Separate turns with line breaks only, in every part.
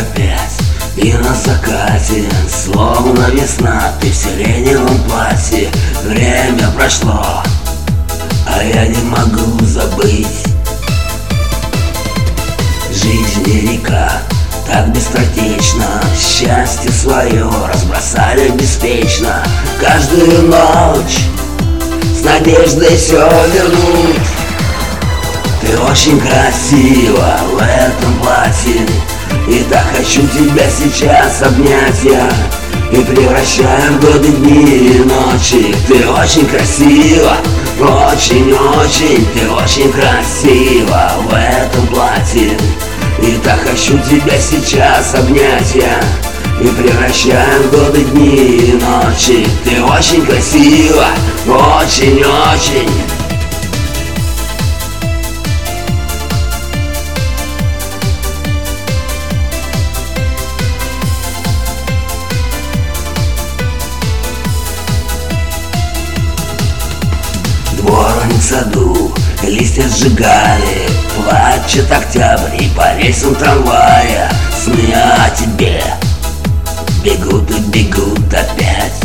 опять, и на закате, словно весна, ты в сиреневом платье. Время прошло, а я не могу забыть. Жизнь не река, так быстротечно, счастье свое разбросали беспечно. Каждую ночь с надеждой все вернуть. Ты очень красива в этом платье, и так хочу тебя сейчас обнять я, и превращаю в годы, дни и ночи. Ты очень красива, очень-очень, ты очень красива в этом платье, и так хочу тебя сейчас обнять я, и превращаю в годы, дни и ночи. Ты очень красива, очень-очень. Дворник в саду, листья сжигали, плачет октябрь, и по рельсам трамвая сны о тебе бегут и бегут опять.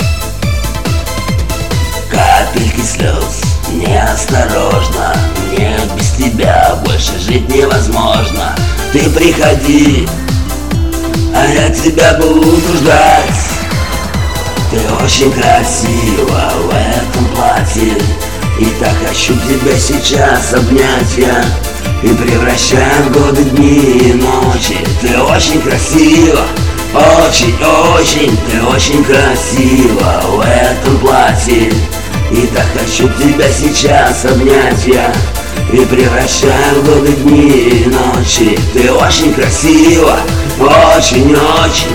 Капельки слез, неосторожно, мне без тебя больше жить невозможно. Ты приходи, а я тебя буду ждать. Ты очень красива в этом платье, и так хочу тебя сейчас обнять я, и превращаю в годы, дни и ночи. Ты очень красива, очень-очень, ты очень красива в этом платье, и так хочу тебя сейчас обнять я, и превращаю в годы, дни и ночи. Ты очень красива, очень-очень.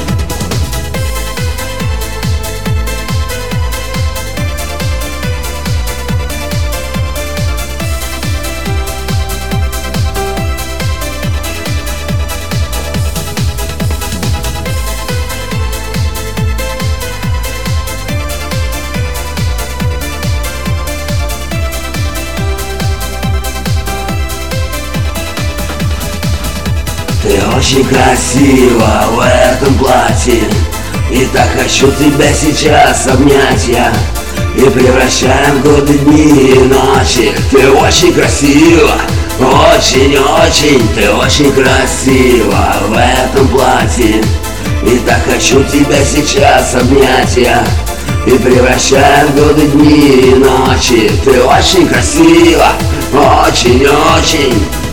Ты очень красива в этом платье, и так хочу тебя сейчас обнять я, и превращаем в годы, дни и ночи. Ты очень красива, очень-очень, ты очень красива в этом платье, и так хочу тебя сейчас обнять я, и превращаем в годы, дни и ночи. Ты очень красива, очень-очень.